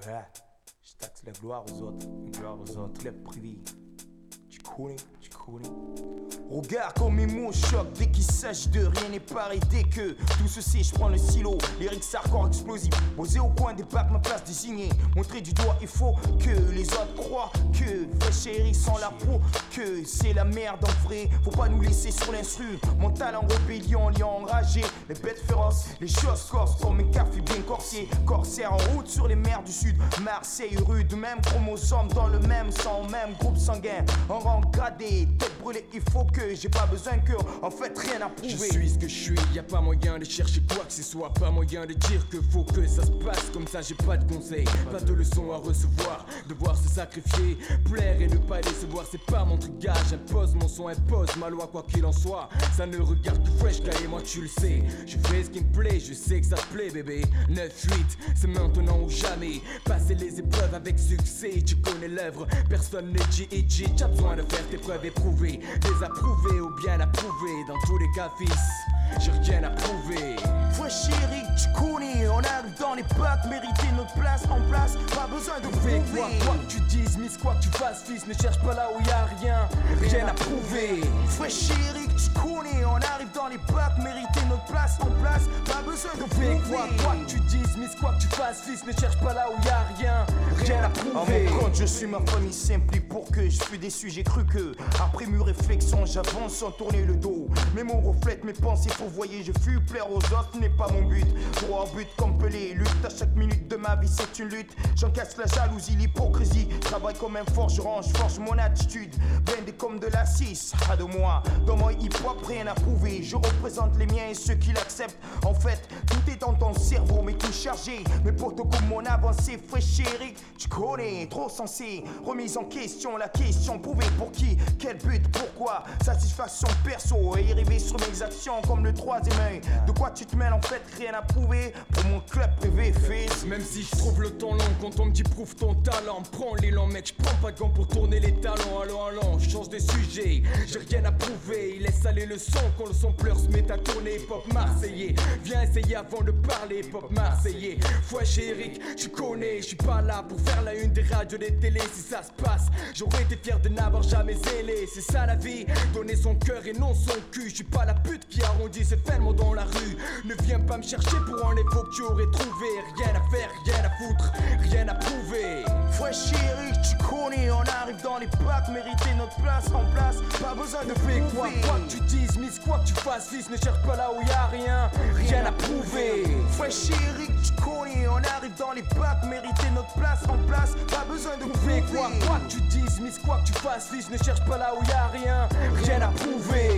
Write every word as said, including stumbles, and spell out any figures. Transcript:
Ouais, je taxe la gloire aux autres, la gloire aux autres, les privés. Tu connais, tu connais. Regarde comme mes mots choquent dès qu'il s'agit de rien n'est pareil. Dès que tout se sait, je prends le silo. Lyrics hardcore explosif, posé au coin des bacs, ma place désignée. Montrer du doigt, il faut que les autres croient que Fresh Eric sans la peau, que c'est la merde en vrai. Faut pas nous laisser sur l'instru. Mon talent rébellion, lion enragé. Les bêtes féroces, les choses corses comme mes cafés bien corsés. Corsaire en route sur les mers du sud. Marseille rude, même chromosome dans le même sang, même groupe sanguin. En rang gradé, tête brûlée, il faut que j'ai pas besoin que, en fait, rien à prouver. Je suis ce que je suis, y a pas moyen de chercher quoi que ce soit. Pas moyen de dire que faut que ça se passe comme ça, j'ai pas de conseils. Pas de leçons à recevoir, devoir se sacrifier. Plaire et ne pas décevoir, c'est pas mon truc gage. Impose mon son, impose ma loi, quoi qu'il en soit. Ça ne regarde que Fresh Guy et moi tu le sais. Je fais ce qui me plaît, je sais que ça te plaît bébé. neuf huit, c'est maintenant ou jamais. Passer les épreuves avec succès, tu connais l'œuvre. Personne n'est G et G, t'as besoin de faire tes preuves et prouver. Désapprouver ou bien approuver, dans tous les cas fils, j'ai rien à prouver. Fresh Eric, tu connais, on arrive dans les bacs, mériter notre place en place, pas besoin de Fais prouver. quoi, quoi que tu dises, miss quoi que tu fasses fils, ne cherche pas là où y a rien, rien à prouver. Fresh Eric, tu connais, on arrive dans les bacs, mériter notre place en place, pas besoin de Fais prouver. quoi, quoi que tu dises, miss quoi que tu fasses fils, ne cherche pas là où y a rien, rien à En prouver. mon compte, je suis ma famille simple et pour que je suis déçu, j'ai cru que après mes réflexions, j'avance sans tourner le dos. Mes mots reflètent mes pensées, faut voyer, je fuis plaire aux autres n'est pas mon but. Droit au but comme Pelé, lutte à chaque minute de ma vie, c'est une lutte. J'encaisse la jalousie, l'hypocrisie, travaille comme un forgeron, je forge mon attitude. Blindé comme de la six, à de moi. Dans mon hip-hop, rien à prouver. Je représente les miens et ceux qui l'acceptent. En fait, tout est dans ton cerveau, mais tout chargé. Mes potos comme mon avancée, Fresh Eric, tu connais, trop sensé. Remise en question, la question, prouver pour qui, quel but, pourquoi. Satisfaction perso et arriver sur mes actions comme le troisième œil. De quoi tu te mêles en fait, rien à prouver pour mon club privé, fils. Même si je trouve le temps long, quand on me dit prouve ton talent, prends l'élan mec, je prends pas de gants pour tourner les talons. Allons, allons, je change de sujet, j'ai rien à prouver. Laisse aller le son quand le son pleure se met à tourner. Pop marseillais, viens essayer avant de parler. Pop marseillais, Fresh Eric, tu connais, je suis pas là pour faire la une des radios, des télés. Si ça se passe, j'aurais été fier de n'avoir jamais zélé. C'est ça la vie, donner son cœur et non son cul. Je suis pas la pute qui arrondit ses fermes dans la rue. Ne viens pas me chercher pour en écho que tu aurais trouvé. Rien à faire, rien à foutre, rien à prouver. Fresh Eric, tu connais, on arrive dans les bacs, mériter notre place en place, pas besoin de Fais prouver. quoi, quoi que tu dises, miss quoi que tu fasses fils, ne cherche pas là où y a rien, rien à prouver. Fresh Eric, tu connais, on arrive dans les bacs, mériter notre place en place, pas besoin de Fais prouver. quoi, quoi que tu dises, miss quoi que tu fasses fils, ne cherche pas là où y a rien, rien à prouver.